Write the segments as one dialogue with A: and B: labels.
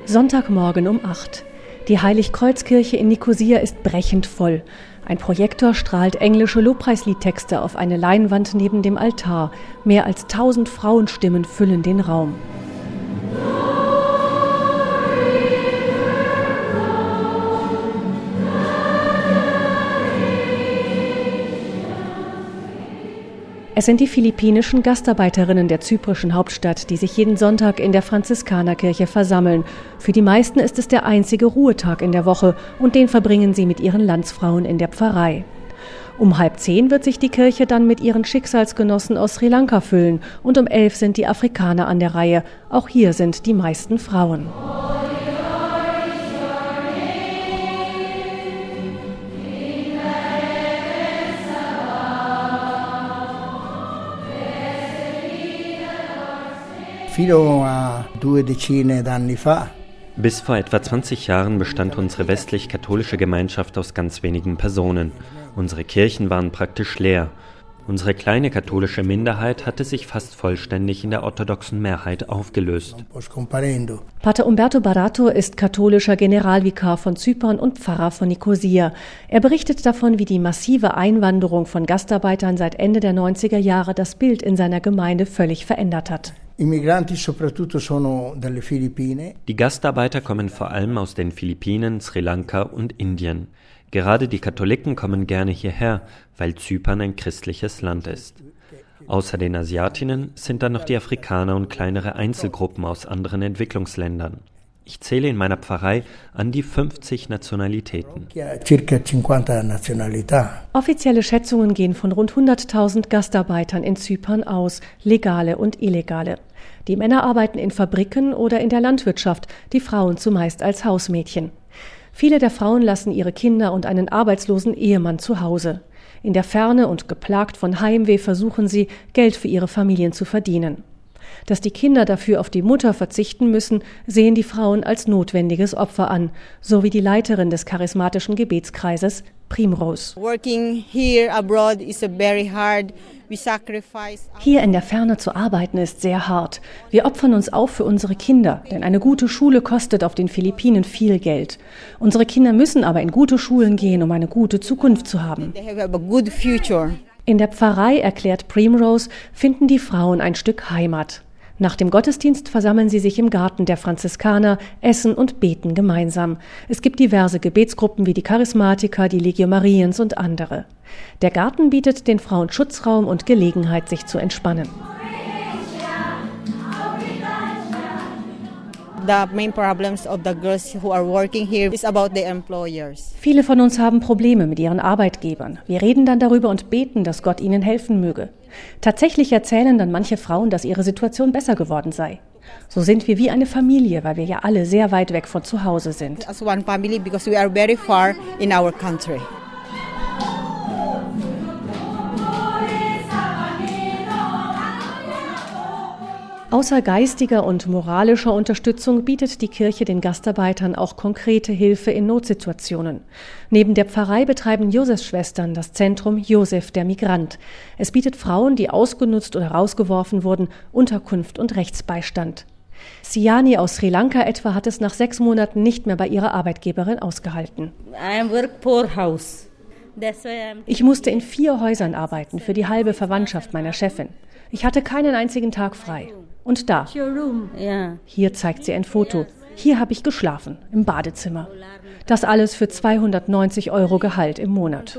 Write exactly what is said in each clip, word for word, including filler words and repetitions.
A: Sonntagmorgen um acht. Die Heiligkreuzkirche in Nikosia ist brechend voll. Ein Projektor strahlt englische Lobpreisliedtexte auf eine Leinwand neben dem Altar. Mehr als tausend Frauenstimmen füllen den Raum. Es sind die philippinischen Gastarbeiterinnen der zyprischen Hauptstadt, die sich jeden Sonntag in der Franziskanerkirche versammeln. Für die meisten ist es der einzige Ruhetag in der Woche und den verbringen sie mit ihren Landsfrauen in der Pfarrei. Um halb zehn wird sich die Kirche dann mit ihren Schicksalsgenossen aus Sri Lanka füllen und um elf sind die Afrikaner an der Reihe. Auch hier sind die meisten Frauen.
B: Bis vor etwa zwanzig Jahren bestand unsere westlich-katholische Gemeinschaft aus ganz wenigen Personen. Unsere Kirchen waren praktisch leer. Unsere kleine katholische Minderheit hatte sich fast vollständig in der orthodoxen Mehrheit aufgelöst.
A: Pater Umberto Barato ist katholischer Generalvikar von Zypern und Pfarrer von Nikosia. Er berichtet davon, wie die massive Einwanderung von Gastarbeitern seit Ende der neunziger Jahre das Bild in seiner Gemeinde völlig verändert hat.
B: Die Gastarbeiter kommen vor allem aus den Philippinen, Sri Lanka und Indien. Gerade die Katholiken kommen gerne hierher, weil Zypern ein christliches Land ist. Außer den Asiatinnen sind dann noch die Afrikaner und kleinere Einzelgruppen aus anderen Entwicklungsländern. Ich zähle in meiner Pfarrei an die fünfzig Nationalitäten.
A: Offizielle Schätzungen gehen von rund hunderttausend Gastarbeitern in Zypern aus, legale und illegale. Die Männer arbeiten in Fabriken oder in der Landwirtschaft, die Frauen zumeist als Hausmädchen. Viele der Frauen lassen ihre Kinder und einen arbeitslosen Ehemann zu Hause. In der Ferne und geplagt von Heimweh versuchen sie, Geld für ihre Familien zu verdienen. Dass die Kinder dafür auf die Mutter verzichten müssen, sehen die Frauen als notwendiges Opfer an, so wie die Leiterin des charismatischen Gebetskreises, Primrose. Hier in der Ferne zu arbeiten ist sehr hart. Wir opfern uns auf für unsere Kinder, denn eine gute Schule kostet auf den Philippinen viel Geld. Unsere Kinder müssen aber in gute Schulen gehen, um eine gute Zukunft zu haben. In der Pfarrei, erklärt Primrose, finden die Frauen ein Stück Heimat. Nach dem Gottesdienst versammeln sie sich im Garten der Franziskaner, essen und beten gemeinsam. Es gibt diverse Gebetsgruppen wie die Charismatiker, die Legio Mariens und andere. Der Garten bietet den Frauen Schutzraum und Gelegenheit, sich zu entspannen. Viele von uns haben Probleme mit ihren Arbeitgebern. Wir reden dann darüber und beten, dass Gott ihnen helfen möge. Tatsächlich erzählen dann manche Frauen, dass ihre Situation besser geworden sei. So sind wir wie eine Familie, weil wir ja alle sehr weit weg von zu Hause sind.
C: As one family because we are very far in our country.
A: Außer geistiger und moralischer Unterstützung bietet die Kirche den Gastarbeitern auch konkrete Hilfe in Notsituationen. Neben der Pfarrei betreiben Josefsschwestern das Zentrum Josef der Migrant. Es bietet Frauen, die ausgenutzt oder rausgeworfen wurden, Unterkunft und Rechtsbeistand. Siani aus Sri Lanka etwa hat es nach sechs Monaten nicht mehr bei ihrer Arbeitgeberin ausgehalten. Ich musste in vier Häusern arbeiten für die halbe Verwandtschaft meiner Chefin. Ich hatte keinen einzigen Tag frei. Und da, hier zeigt sie ein Foto. Hier habe ich geschlafen, im Badezimmer. Das alles für zweihundertneunzig Euro Gehalt im Monat.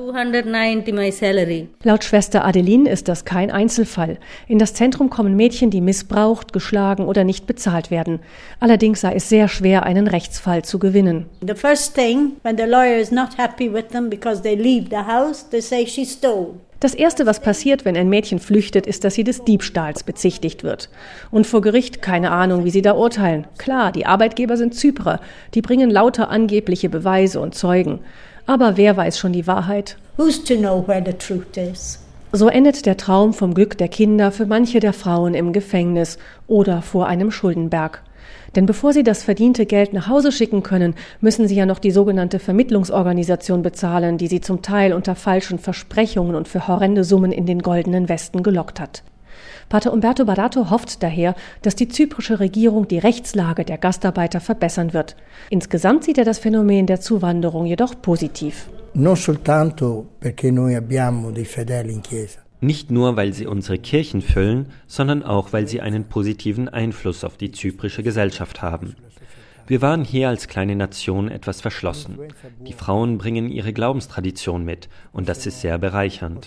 A: Laut Schwester Adeline ist das kein Einzelfall. In das Zentrum kommen Mädchen, die missbraucht, geschlagen oder nicht bezahlt werden. Allerdings sei es sehr schwer, einen Rechtsfall zu gewinnen.
D: The first thing, when the lawyer is not happy with them because they leave the house, they say she stole.
A: Das Erste, was passiert, wenn ein Mädchen flüchtet, ist, dass sie des Diebstahls bezichtigt wird. Und vor Gericht keine Ahnung, wie sie da urteilen. Klar, die Arbeitgeber sind Zyprer. Die bringen lauter angebliche Beweise und Zeugen. Aber wer weiß schon die Wahrheit?
D: Who's to know where the truth is?
A: So endet der Traum vom Glück der Kinder für manche der Frauen im Gefängnis oder vor einem Schuldenberg. Denn bevor sie das verdiente Geld nach Hause schicken können, müssen sie ja noch die sogenannte Vermittlungsorganisation bezahlen, die sie zum Teil unter falschen Versprechungen und für horrende Summen in den goldenen Westen gelockt hat. Pater Umberto Barato hofft daher, dass die zyprische Regierung die Rechtslage der Gastarbeiter verbessern wird. Insgesamt sieht er das Phänomen der Zuwanderung jedoch positiv.
E: Non soltanto perché noi abbiamo dei fedeli in chiesa.
B: Nicht nur, weil sie unsere Kirchen füllen, sondern auch, weil sie einen positiven Einfluss auf die zyprische Gesellschaft haben. Wir waren hier als kleine Nation etwas verschlossen. Die Frauen bringen ihre Glaubenstradition mit und das ist sehr bereichernd.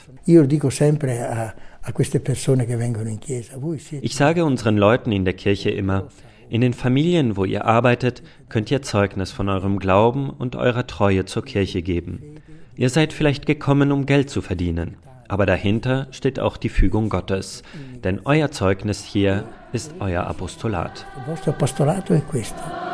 B: Ich sage unseren Leuten in der Kirche immer, in den Familien, wo ihr arbeitet, könnt ihr Zeugnis von eurem Glauben und eurer Treue zur Kirche geben. Ihr seid vielleicht gekommen, um Geld zu verdienen. Aber dahinter steht auch die Fügung Gottes, denn euer Zeugnis hier ist euer Apostolat.
E: Il vostro apostolato è questo.